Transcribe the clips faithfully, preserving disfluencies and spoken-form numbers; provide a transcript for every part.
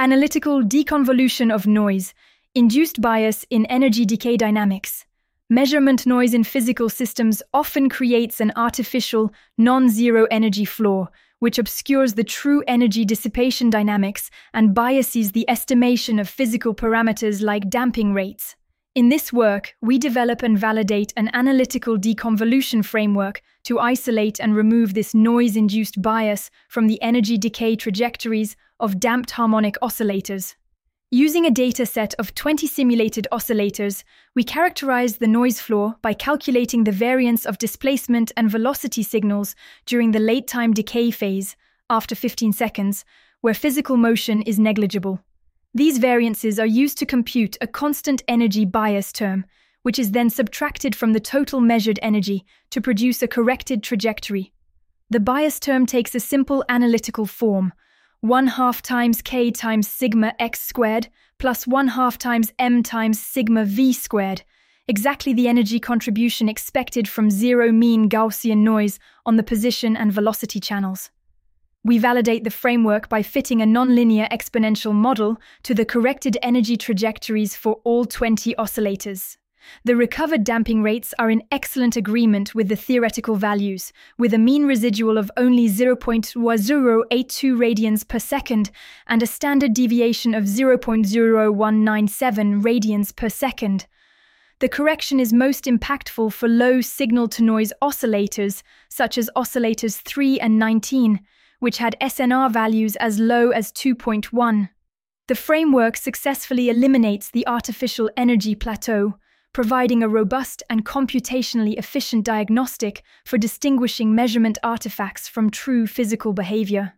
Analytical deconvolution of noise, induced bias in energy decay dynamics. Measurement noise in physical systems often creates an artificial, non-zero energy floor, which obscures the true energy dissipation dynamics and biases the estimation of physical parameters like damping rates. In this work, we develop and validate an analytical deconvolution framework to isolate and remove this noise-induced bias from the energy decay trajectories of damped harmonic oscillators. Using a dataset of twenty simulated oscillators, we characterize the noise floor by calculating the variance of displacement and velocity signals during the late-time decay phase, after fifteen seconds, where physical motion is negligible. These variances are used to compute a constant energy bias term, which is then subtracted from the total measured energy to produce a corrected trajectory. The bias term takes a simple analytical form: one half times k times sigma x squared plus one half times m times sigma v squared, exactly the energy contribution expected from zero mean Gaussian noise on the position and velocity channels. We validate the framework by fitting a nonlinear exponential model to the corrected energy trajectories for all twenty oscillators. The recovered damping rates are in excellent agreement with the theoretical values, with a mean residual of only zero point zero eight two radians per second and a standard deviation of zero point zero one nine seven radians per second. The correction is most impactful for low signal-to-noise oscillators, such as oscillators three and nineteen, which had S N R values as low as two point one. The framework successfully eliminates the artificial energy plateau, providing a robust and computationally efficient diagnostic for distinguishing measurement artifacts from true physical behavior.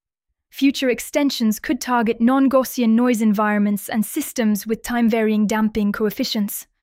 Future extensions could target non-Gaussian noise environments and systems with time-varying damping coefficients.